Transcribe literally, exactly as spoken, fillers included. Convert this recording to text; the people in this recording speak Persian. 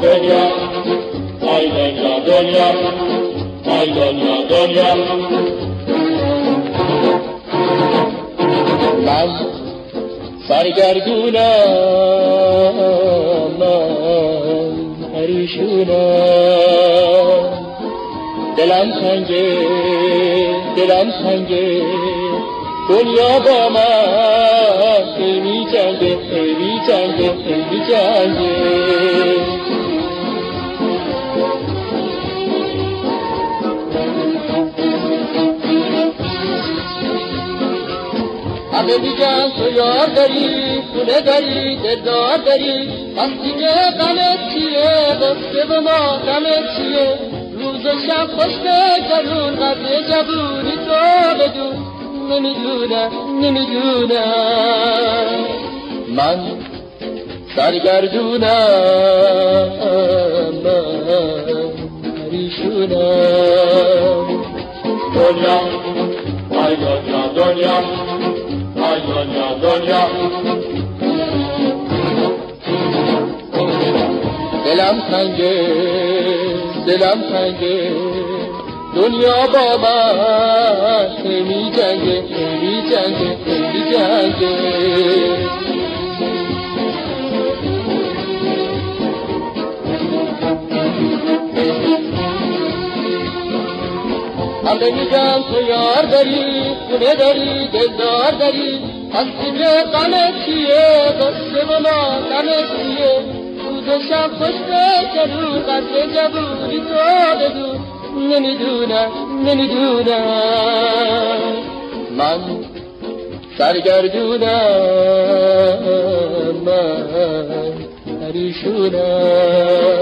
دنیا آی دنیا دنیا آی دنیا دنیا من سرگردونم من پریشونم دلم تنگه دلم تنگه دنیا با من خیلی جنگه خیلی جنگه خیلی جنگه همه میگن تو یار داری خونه داری دلدار داری پس دیگه غمت چیه قصه به ما غمت چیه روز و شب خوش بگذرون قدر جوونی تو بدون نمیدونم نمیدونم من سرگردونم من پریشونم دنیا آی دنیا دنیا آی دنیا دنیا دلم تنگه دلم تنگه دنیا با من خیلی جنگه خیلی جنگه خیلی جنگه همه میگن تو یار داری خونه داری دلدار داری پس دیگه غمت چیه قصه به ما غمت چیه روز و شب خوش بگذرون قدر جوونی تو بدون نمیدونم نمیدونم من سرگردونم من پریشونم